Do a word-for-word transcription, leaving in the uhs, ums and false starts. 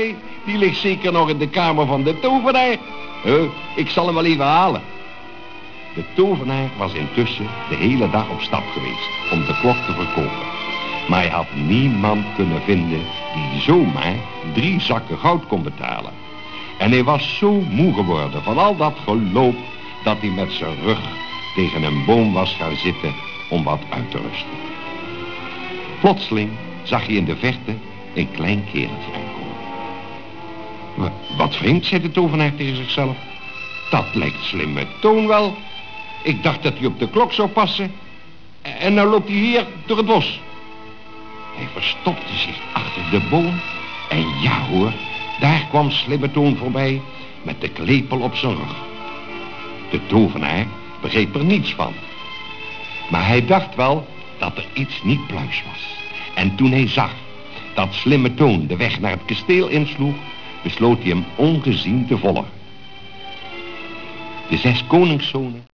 mij. Die ligt zeker nog in de kamer van de tovenaar. Huh, ik zal hem wel even halen. De tovenaar was intussen de hele dag op stap geweest om de klok te verkopen. Maar hij had niemand kunnen vinden die zomaar drie zakken goud kon betalen. En hij was zo moe geworden van al dat geloop dat hij met zijn rug tegen een boom was gaan zitten om wat uit te rusten. Plotseling zag hij in de verte een klein kereltje aankomen. Wat vreemd, zei de tovenaar tegen zichzelf. Dat lijkt slimme Toon wel. Ik dacht dat hij op de klok zou passen. En nou loopt hij hier door het bos. Hij verstopte zich achter de boom. En ja hoor, daar kwam slimme Toon voorbij met de klepel op zijn rug. De tovenaar begreep er niets van. Maar hij dacht wel dat er iets niet pluis was. En toen hij zag dat slimme Toon de weg naar het kasteel insloeg, besloot hij hem ongezien te volgen. De zes koningszonen